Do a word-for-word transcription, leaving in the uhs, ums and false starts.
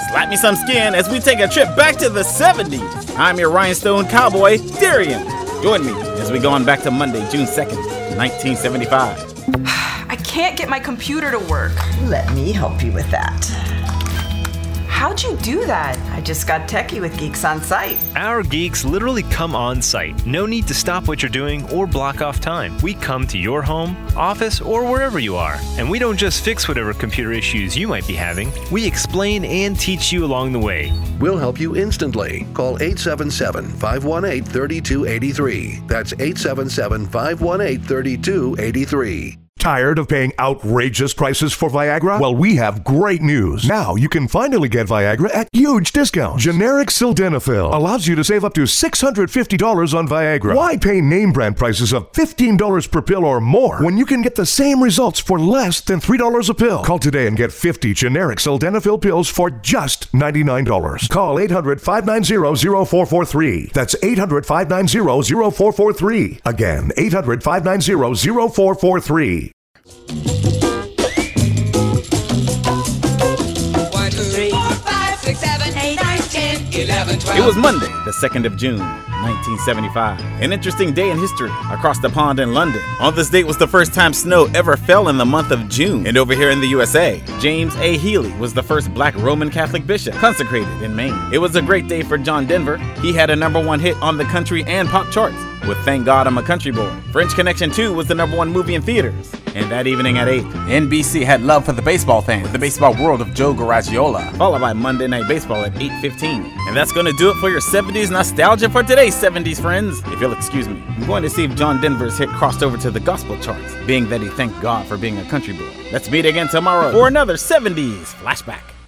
slap me some skin as we take a trip back to the seventies. I'm your rhinestone cowboy, Darian. Join me as we go on back to Monday, June second, nineteen seventy-five. I can't get my computer to work. Let me help you with that. How'd you do that? I just got techie with Geeks on Site. Our geeks literally come on site. No need to stop what you're doing or block off time. We come to your home, office, or wherever you are. And we don't just fix whatever computer issues you might be having. We explain and teach you along the way. We'll help you instantly. Call eight seven seven, five one eight, three two eight three. That's eight seven seven, five one eight, three two eight three. Tired of paying outrageous prices for Viagra? Well, we have great news. Now you can finally get Viagra at huge discounts. Generic Sildenafil allows you to save up to six hundred fifty dollars on Viagra. Why pay name brand prices of fifteen dollars per pill or more when you can get the same results for less than three dollars a pill? Call today and get fifty generic Sildenafil pills for just ninety-nine dollars. Call eight hundred, five nine zero, zero four four three. That's eight hundred, five nine zero, zero four four three. Again, eight hundred, five nine zero, zero four four three. One, two, three, four, five, six, seven, eight, nine, ten, eleven, twelve. It was Monday, the second of June, nineteen seventy-five. An interesting day in history across the pond in London. On this date was the first time snow ever fell in the month of June. And over here in the U S A, James A. Healy was the first black Roman Catholic bishop consecrated in Maine. It was a great day for John Denver. He had a number one hit on the country and pop charts with Thank God I'm a Country Boy. French Connection two was the number one movie in theaters. And that evening at eight, N B C had Love for the Baseball Fan with the Baseball World of Joe Garagiola, followed by Monday Night Baseball at eight fifteen. And that's going to do it for your seventies nostalgia for today's seventies, friends. If you'll excuse me, I'm going to see if John Denver's hit crossed over to the gospel charts, being that he thanked God for being a country boy. Let's meet again tomorrow for another seventies flashback.